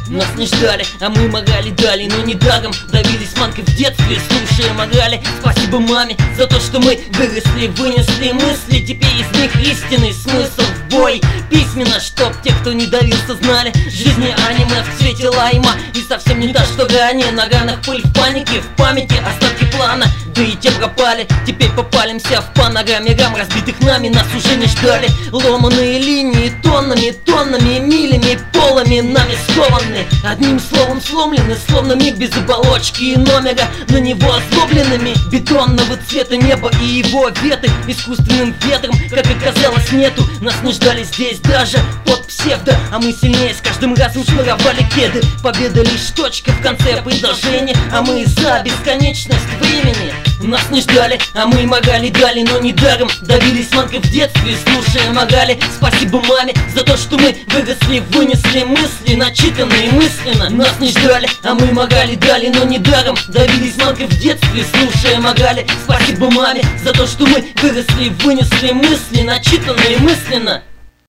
Нас не ждали, а мы морали дали, но недаром давились манкой в детстве, слушая морали. Спасибо маме за то, что мы выросли, вынесли мысли, теперь из них истинный смысл в бой. Письменно, чтоб те, кто не давился, знали, жизни аниме в цвете лайма и совсем не та, что ранее. На ранах пыль в панике, в памяти остатки плана, да и те пропали. Теперь попалимся в панораме рам, разбитых нами, нас уже не ждали. Ломаные линии тоннами, тоннами, милями, полами нами скованы. Одним словом сломлены, словно миг без оболочки и номера. На него озлобленными бетонного цвета неба и его веты искусственным ветром, как оказалось, нету. Нас не ждали здесь даже под псевдо, а мы сильнее с каждым разом шнуровали кеды. Победа лишь точка в конце предложения, а мы за бесконечность времени. Нас не ждали, а мы морали дали, но недаром давились манкой в детстве, слушая морали. Спасибо маме за то, что мы выросли, вынесли мысли, начитанные мысленно. Нас не ждали, а мы морали дали, но недаром давились манкой в детстве, слушая морали. Спасибо маме за то, что мы выросли, вынесли мысли, начитанные мысленно.